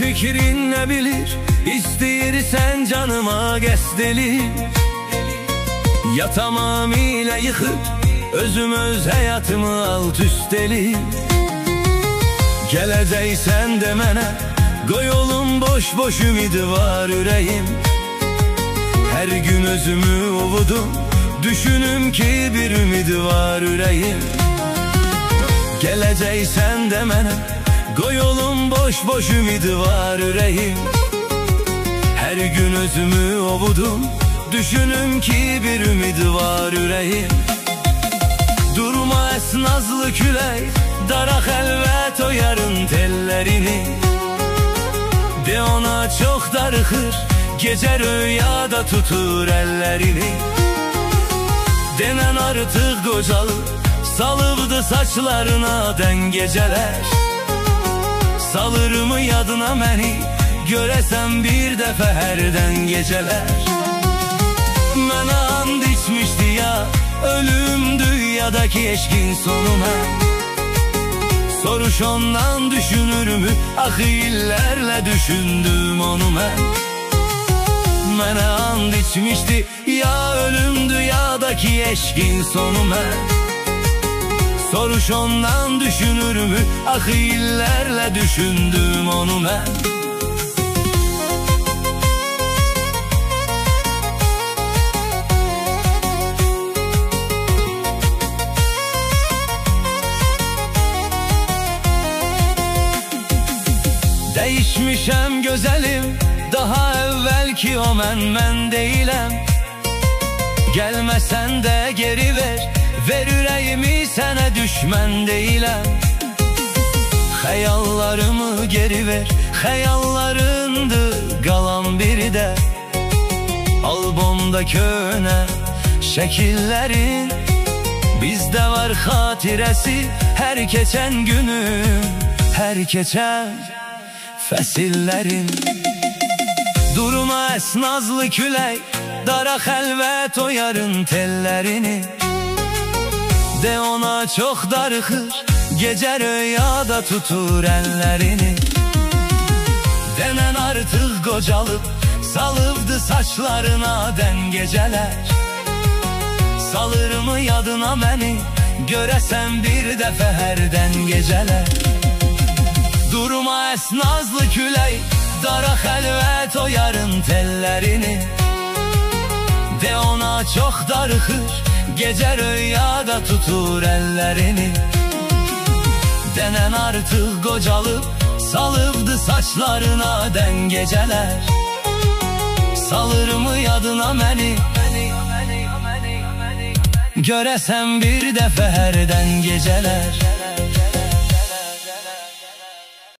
fikrin ne bilir, İstəyirsən canıma qəsd elir. Ya tamamilə yıxıb özüm öz həyatımı alt üst elir. Gələcəksən de mənə, qoy olum boş ümidi var ürəyim. Hər gün özümü ovudum, düşünüm ki bir ümidi var ürəyim. Gələcəksən de mənə, qoy olum boş ümidi var ürəyim. Her gün özümü ovudum, düşünüm ki bir ümidi var ürəyim. Durma esnazlı külək, dara xəlvət o yarın tellərini. De ona çox darıxır, gecə rüyada tutur əllərini. Denən artıq qocalıb, salıbdı saçlarına dən gecələr. Salırmı yadına məni, görəsən bir dəfə hərdən gecələr. Mənə and içmişdi ya, ölümdü ya da ki eşkin sonu mən. Soruş ondan düşünürmü, axı illərlə düşündüm onu mən. Mənə and içmişdi ya, ölümdü ya da ki eşkin sonu mən. Soruş ondan düşünürmü, axı illərlə düşündüm onu mən. Dəyişmişəm gözəlim, daha əvvəl ki o mən deyiləm. Gəlməsən də geri ver, ver ürəyimi sənə düşmən deyiləm. Xəyallarımı geri ver, xəyallarındır qalan biri də. Albomda könə şəkillərin, bizdə var xatirəsi hər keçən günüm, hər keçən fəsillərin. Durma esnazlı külək, dara xəlvət o yarın tellərini. De ona çox darıxır, gecə rüyada tutur əllərini. Denən artıq qocalıb, salıbdı saçlarına dən gecələr. Salırmı yadına məni, görəsən bir dəfə hərdən gecələr. Durma esnazlı külək, dara xəlvət o yarın tellərini. De ona çox darıxır, gecə rüyada tutur əllərini. Denən artıq qocalıb, salıbdı saçlarına dən gecələr. Salırmı yadına məni, görəsən bir dəfə hərdən gecələr.